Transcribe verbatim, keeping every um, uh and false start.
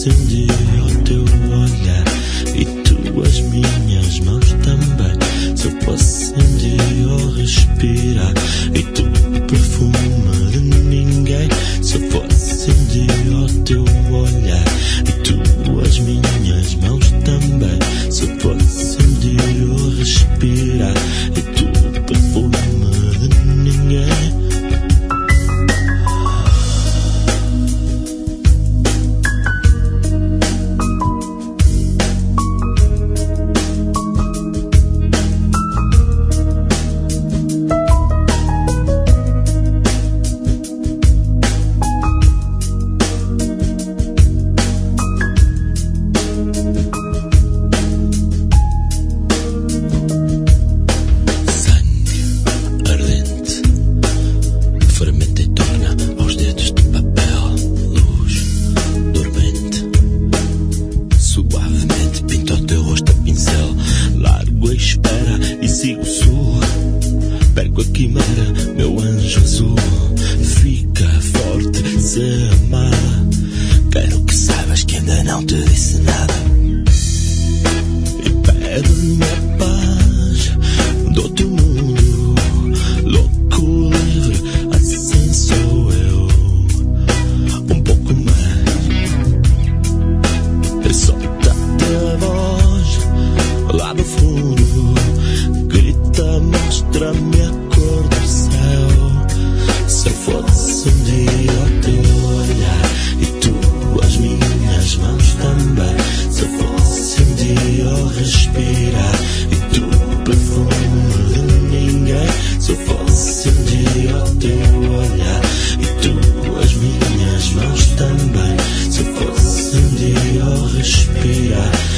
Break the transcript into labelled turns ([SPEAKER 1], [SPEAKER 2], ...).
[SPEAKER 1] fosse um dia o teu olhar e tu as minhas mãos também. Se eu fosse um dia o respirar e tu o perfume de ninguém. Se eu fosse um dia o teu olhar e tu as minhas mãos também. Se eu fosse um dia o respirar e tu o perfume de ninguém. Mãos também. Se eu fosse um dia ao respirar